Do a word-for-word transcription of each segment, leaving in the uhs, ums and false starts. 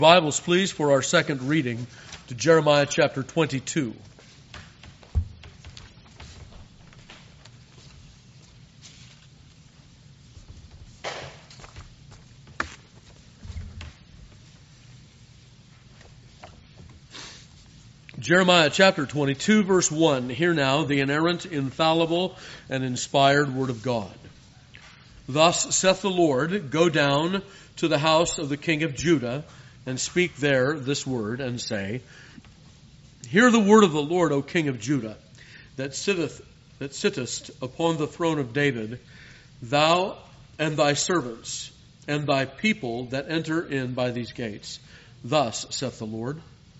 Bibles, please, for our second reading to Jeremiah chapter twenty-two. Jeremiah chapter twenty-two, verse one. Hear now the inerrant, infallible, and inspired word of God. Thus saith the Lord, go down to the house of the king of Judah, and speak there this word, and say, hear the word of the Lord, O king of Judah, that sitteth, that sittest upon the throne of David, thou and thy servants, and thy people that enter in by these gates. Thus saith the Lord,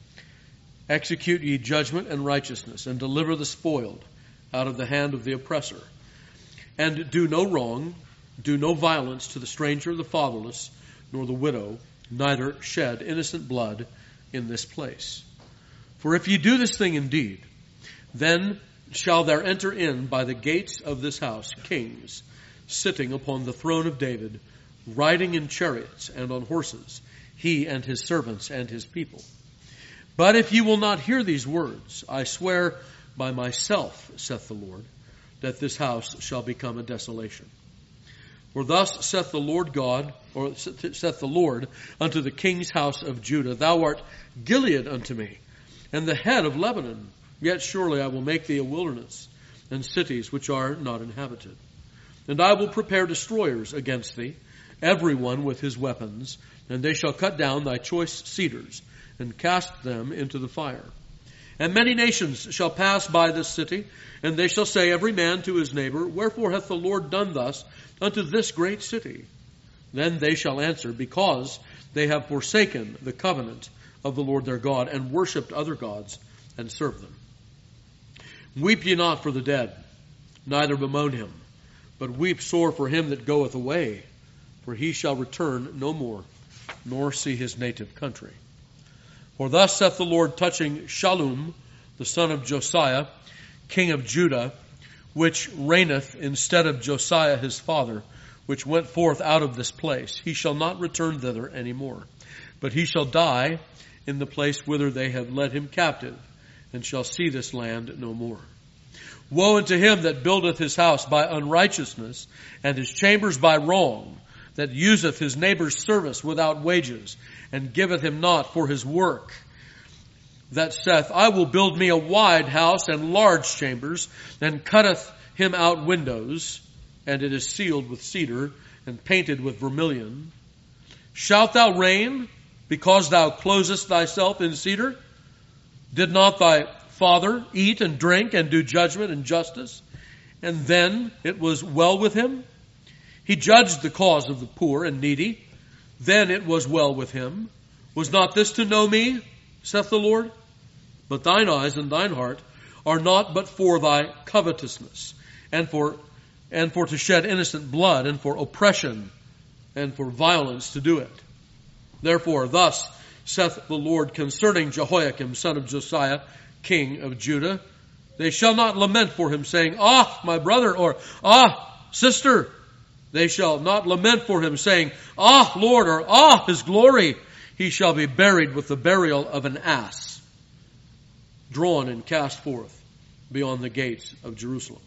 execute ye judgment and righteousness, and deliver the spoiled out of the hand of the oppressor. And do no wrong, do no violence to the stranger, the fatherless, nor the widow, neither shed innocent blood in this place. For if ye do this thing indeed, then shall there enter in by the gates of this house kings, sitting upon the throne of David, riding in chariots and on horses, he and his servants and his people. But if ye will not hear these words, I swear by myself, saith the Lord, that this house shall become a desolation. For thus saith the Lord God, or saith the Lord unto the king's house of Judah, thou art Gilead unto me, and the head of Lebanon. Yet surely I will make thee a wilderness, and cities which are not inhabited. And I will prepare destroyers against thee, every one with his weapons, and they shall cut down thy choice cedars, and cast them into the fire. And many nations shall pass by this city, and they shall say every man to his neighbor, wherefore hath the Lord done thus unto this great city? Then they shall answer, because they have forsaken the covenant of the Lord their God, and worshipped other gods, and served them. Weep ye not for the dead, neither bemoan him, but weep sore for him that goeth away, for he shall return no more, nor see his native country. For thus saith the Lord touching Shallum, the son of Josiah, king of Judah, which reigneth instead of Josiah his father, which went forth out of this place. He shall not return thither any more, but he shall die in the place whither they have led him captive, and shall see this land no more. Woe unto him that buildeth his house by unrighteousness, and his chambers by wrong, that useth his neighbor's service without wages, and giveth him not for his work, that saith, I will build me a wide house and large chambers, and cutteth him out windows, and it is sealed with cedar, and painted with vermilion. Shalt thou reign, because thou closest thyself in cedar? Did not thy father eat and drink, and do judgment and justice? And then it was well with him? He judged the cause of the poor and needy. Then it was well with him. Was not this to know me, saith the Lord? But thine eyes and thine heart are not but for thy covetousness, and for and for to shed innocent blood, and for oppression, and for violence to do it. Therefore, thus saith the Lord concerning Jehoiakim, son of Josiah, king of Judah, they shall not lament for him, saying, ah, my brother, or ah, sister. They shall not lament for him, saying, ah, Lord, or ah, his glory. He shall be buried with the burial of an ass, drawn and cast forth beyond the gates of Jerusalem.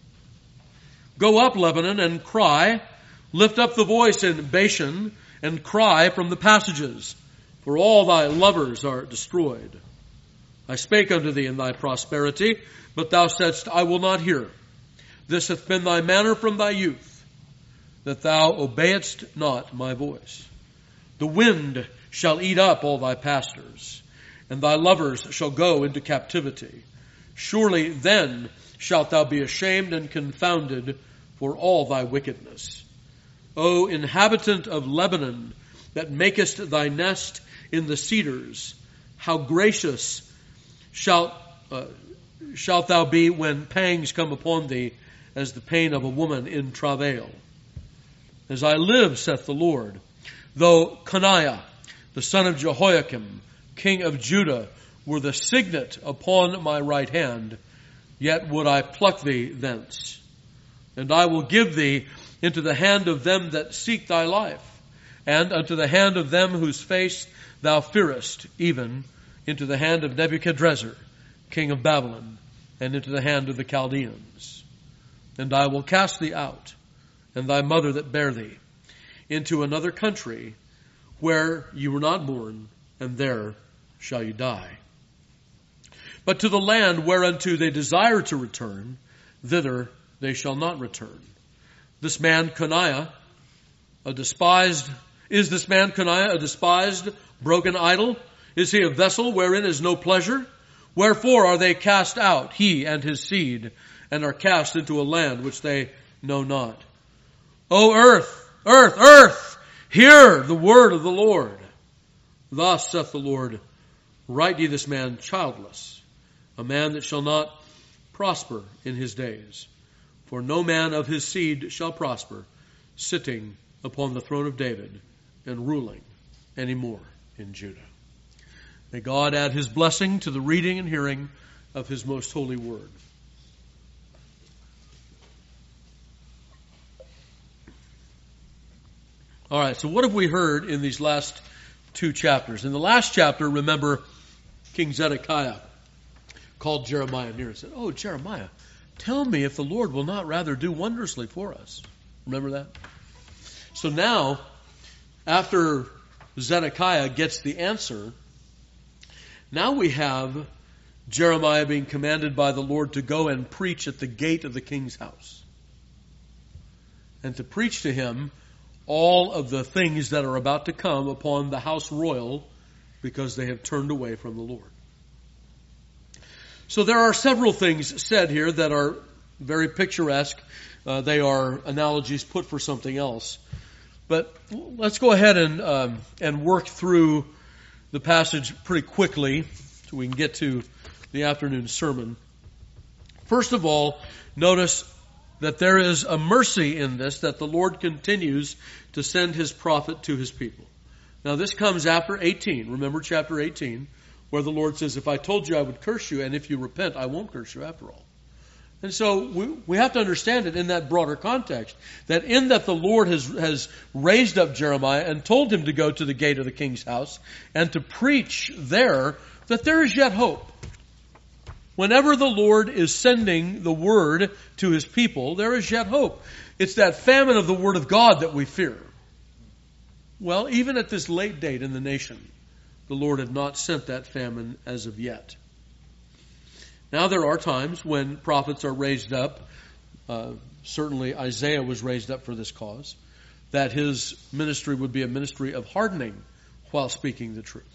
Go up, Lebanon, and cry. Lift up the voice in Bashan, and cry from the passages, for all thy lovers are destroyed. I spake unto thee in thy prosperity, but thou saidst, I will not hear. This hath been thy manner from thy youth, that thou obeyedst not my voice. The wind shall eat up all thy pastors, and thy lovers shall go into captivity. Surely then shalt thou be ashamed and confounded for all thy wickedness. O inhabitant of Lebanon, that makest thy nest in the cedars, how gracious shalt, uh, shalt thou be when pangs come upon thee, as the pain of a woman in travail. As I live, saith the Lord, though Coniah, the son of Jehoiakim, king of Judah, were the signet upon my right hand, yet would I pluck thee thence. And I will give thee into the hand of them that seek thy life, and unto the hand of them whose face thou fearest, even into the hand of Nebuchadrezzar, king of Babylon, and into the hand of the Chaldeans. And I will cast thee out, and thy mother that bare thee, into another country, where you were not born, and there shall you die. But to the land whereunto they desire to return, thither they shall not return. This man Coniah, a despised, is this man Coniah a despised, broken idol? Is he a vessel wherein is no pleasure? Wherefore are they cast out, he and his seed, and are cast into a land which they know not? O earth, earth, earth, hear the word of the Lord. Thus saith the Lord, write ye this man childless, a man that shall not prosper in his days. For no man of his seed shall prosper, sitting upon the throne of David and ruling any more in Judah. May God add his blessing to the reading and hearing of his most holy word. All right, so what have we heard in these last two chapters? In the last chapter, remember, King Zedekiah called Jeremiah near and said, "Oh, Jeremiah, tell me if the Lord will not rather do wondrously for us." Remember that? So now, after Zedekiah gets the answer, now we have Jeremiah being commanded by the Lord to go and preach at the gate of the king's house. And to preach to him all of the things that are about to come upon the house royal because they have turned away from the Lord. So there are several things said here that are very picturesque. Uh, they are analogies put for something else. But let's go ahead and um, and work through the passage pretty quickly so we can get to the afternoon sermon. First of all, notice that there is a mercy in this, that the Lord continues to send his prophet to his people. Now this comes after eighteen. Remember chapter eighteen, where the Lord says, if I told you I would curse you, and if you repent, I won't curse you after all. And so we, we have to understand it in that broader context, that in that the Lord has, has raised up Jeremiah and told him to go to the gate of the king's house and to preach there, that there is yet hope. Whenever the Lord is sending the word to his people, there is yet hope. It's that famine of the word of God that we fear. Well, even at this late date in the nation, the Lord had not sent that famine as of yet. Now there are times when prophets are raised up. Uh, certainly Isaiah was raised up for this cause, that his ministry would be a ministry of hardening while speaking the truth.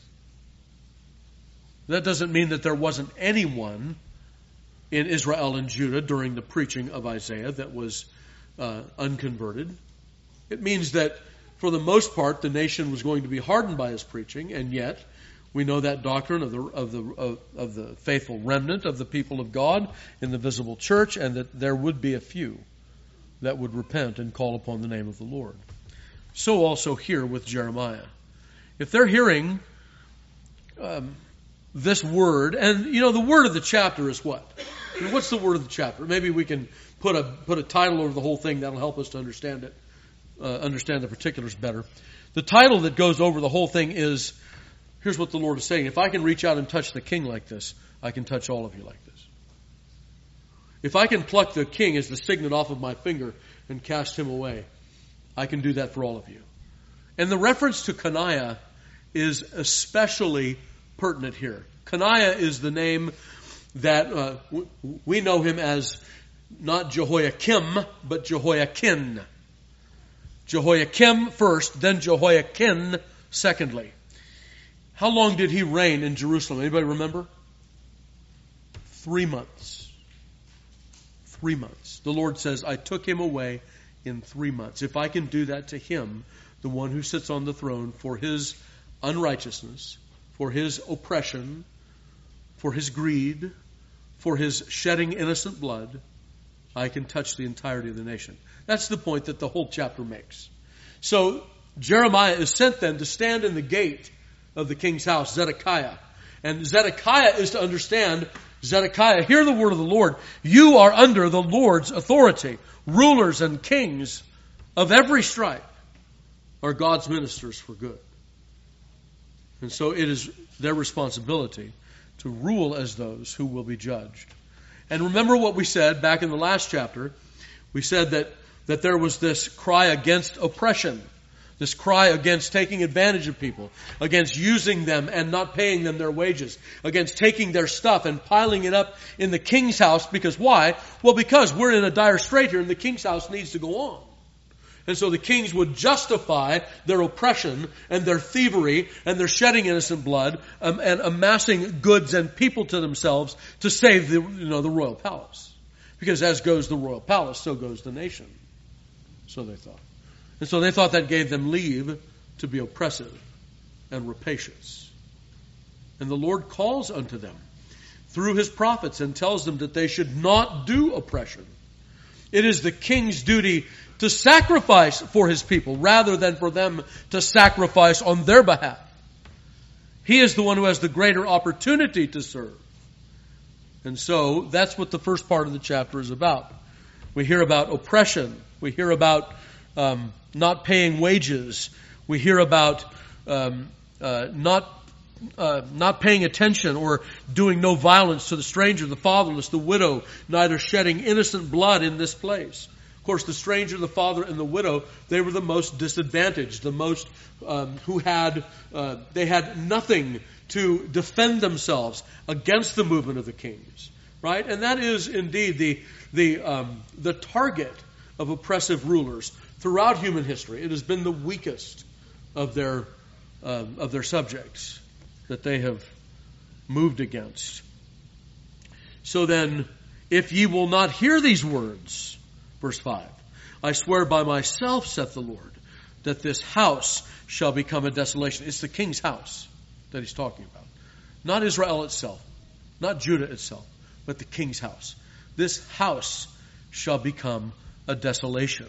That doesn't mean that there wasn't anyone in Israel and Judah during the preaching of Isaiah that was uh, unconverted. It means that for the most part the nation was going to be hardened by his preaching, and yet we know that doctrine of the of the of, of the faithful remnant of the people of God in the visible church, and that there would be a few that would repent and call upon the name of the Lord. So also here with Jeremiah. If they're hearing um, this word, and you know, the word of the chapter is what? I mean, what's the word of the chapter? Maybe we can put a put a title over the whole thing that'll help us to understand it, uh, understand the particulars better. The title that goes over the whole thing is, here's what the Lord is saying: if I can reach out and touch the king like this, I can touch all of you like this. If I can pluck the king as the signet off of my finger and cast him away, I can do that for all of you. And the reference to Coniah is especially pertinent here. Coniah is the name that uh, w- we know him as not Jehoiakim, but Jehoiakin. Jehoiakim first, then Jehoiakin secondly. How long did he reign in Jerusalem? Anybody remember? Three months. Three months. The Lord says, I took him away in three months. If I can do that to him, the one who sits on the throne, for his unrighteousness, for his oppression, for his greed, for his shedding innocent blood, I can touch the entirety of the nation. That's the point that the whole chapter makes. So Jeremiah is sent then to stand in the gate of the king's house, Zedekiah. And Zedekiah is to understand, Zedekiah, hear the word of the Lord. You are under the Lord's authority. Rulers and kings of every stripe are God's ministers for good. And so it is their responsibility to rule as those who will be judged. And remember what we said back in the last chapter. We said that, that there was this cry against oppression, this cry against taking advantage of people, against using them and not paying them their wages, against taking their stuff and piling it up in the king's house. Because why? Well, because we're in a dire strait here and the king's house needs to go on. And so the kings would justify their oppression and their thievery and their shedding innocent blood um, and amassing goods and people to themselves to save the, you know, the royal palace. Because as goes the royal palace, so goes the nation. So they thought. And so they thought that gave them leave to be oppressive and rapacious. And the Lord calls unto them through his prophets and tells them that they should not do oppression. It is the king's duty to sacrifice for his people rather than for them to sacrifice on their behalf. He is the one who has the greater opportunity to serve. And so that's what the first part of the chapter is about. We hear about oppression. We hear about um, not paying wages. We hear about um, uh, not uh, not paying attention or doing no violence to the stranger, the fatherless, the widow, neither shedding innocent blood in this place. Of course, the stranger, the father, and the widow, they were the most disadvantaged, the most um, who had, uh, they had nothing to defend themselves against the movement of the kings, right? And that is indeed the the um, the target of oppressive rulers throughout human history. It has been the weakest of their um, of their subjects that they have moved against. So then, if ye will not hear these words. Verse five, I swear by myself, saith the Lord, that this house shall become a desolation. It's the king's house that he's talking about. Not Israel itself, not Judah itself, but the king's house. This house shall become a desolation.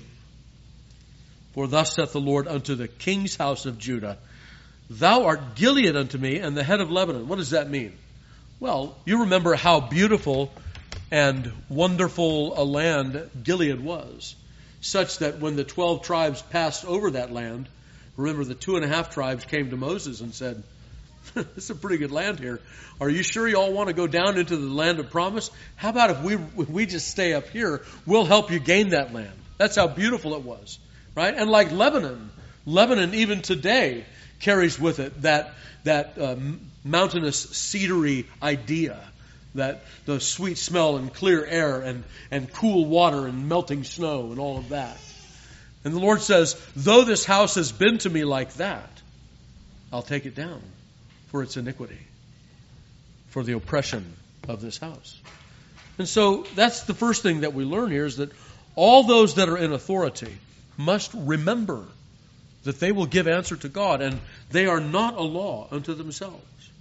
For thus saith the Lord unto the king's house of Judah, thou art Gilead unto me, and the head of Lebanon. What does that mean? Well, you remember how beautiful and wonderful a land Gilead was, such that when the twelve tribes passed over that land, remember the two and a half tribes came to Moses and said, this is a pretty good land here. Are you sure you all want to go down into the land of promise? How about if we if we just stay up here? We'll help you gain that land. That's how beautiful it was, right? And like Lebanon, Lebanon even today carries with it that that uh, mountainous cedary idea. That the sweet smell and clear air and, and cool water and melting snow and all of that. And the Lord says, though this house has been to me like that, I'll take it down for its iniquity, for the oppression of this house. And so that's the first thing that we learn here is that all those that are in authority must remember that they will give answer to God and they are not a law unto themselves.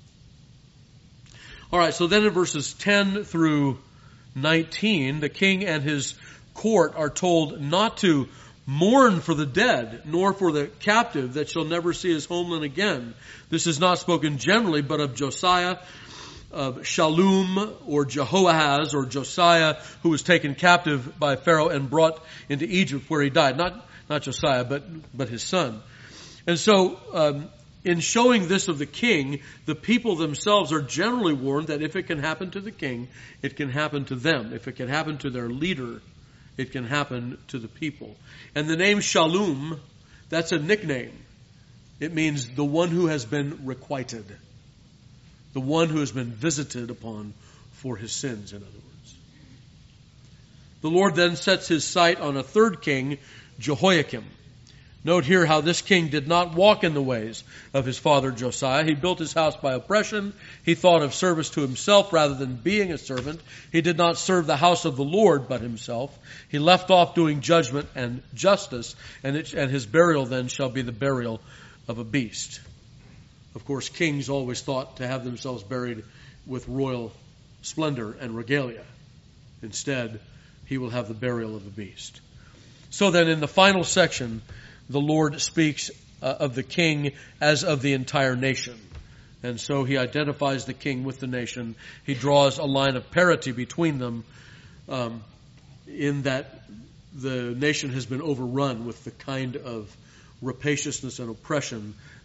All right, so then in verses ten through nineteen, the king and his court are told not to mourn for the dead, nor for the captive that shall never see his homeland again. This is not spoken generally, but of Josiah, of Shallum, or Jehoahaz, or Josiah, who was taken captive by Pharaoh and brought into Egypt, where he died. Not not Josiah, but but his son. And so, um, in showing this of the king, the people themselves are generally warned that if it can happen to the king, it can happen to them. If it can happen to their leader, it can happen to the people. And the name Shallum, that's a nickname. It means the one who has been requited. The one who has been visited upon for his sins, in other words. The Lord then sets his sight on a third king, Jehoiakim. Note here how this king did not walk in the ways of his father Josiah. He built his house by oppression. He thought of service to himself rather than being a servant. He did not serve the house of the Lord but himself. He left off doing judgment and justice, and, it, and his burial then shall be the burial of a beast. Of course, kings always thought to have themselves buried with royal splendor and regalia. Instead, he will have the burial of a beast. So then in the final section, the Lord speaks uh, of the king as of the entire nation. And so he identifies the king with the nation. He draws a line of parity between them um, in that the nation has been overrun with the kind of rapaciousness and oppression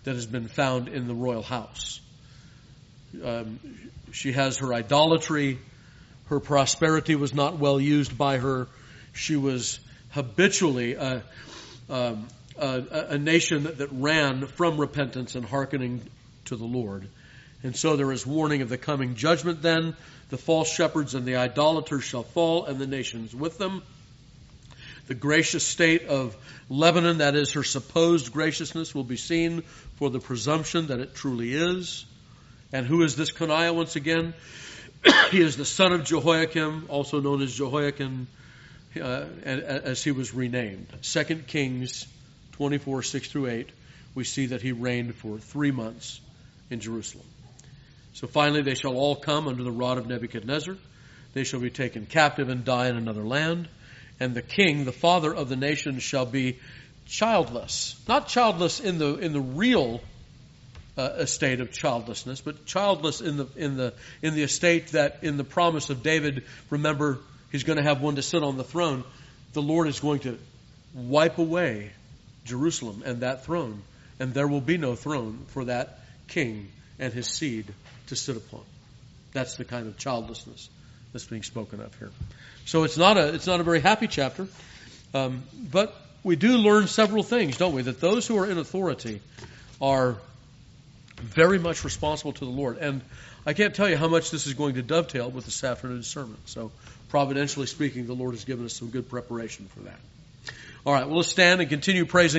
that has been found in the royal house. Um, she has her idolatry. Her prosperity was not well used by her. She was habitually a, um, a, a nation that, that ran from repentance and hearkening to the Lord. And so there is warning of the coming judgment then. The false shepherds and the idolaters shall fall, and the nations with them. The gracious state of Lebanon, that is her supposed graciousness, will be seen for the presumption that it truly is. And who is this Coniah once again? He is the son of Jehoiakim, also known as Jehoiakim, uh, as he was renamed. Second Kings twenty-four, six through eight, we see that he reigned for three months in Jerusalem. So finally they shall all come under the rod of Nebuchadnezzar. They shall be taken captive and die in another land. And the king, the father of the nation, shall be childless. Not childless in the in the real uh, estate of childlessness, but childless in the in the in the estate that in the promise of David, remember, he's going to have one to sit on the throne. The Lord is going to wipe away Jerusalem and that throne, and there will be no throne for that king and his seed to sit upon. That's the kind of childlessness that's being spoken of here. So it's not a it's not a very happy chapter, um, but we do learn several things, don't we? That those who are in authority are very much responsible to the Lord. And I can't tell you how much this is going to dovetail with this afternoon's sermon. So providentially speaking, the Lord has given us some good preparation for that. All right, well, let's stand and continue praising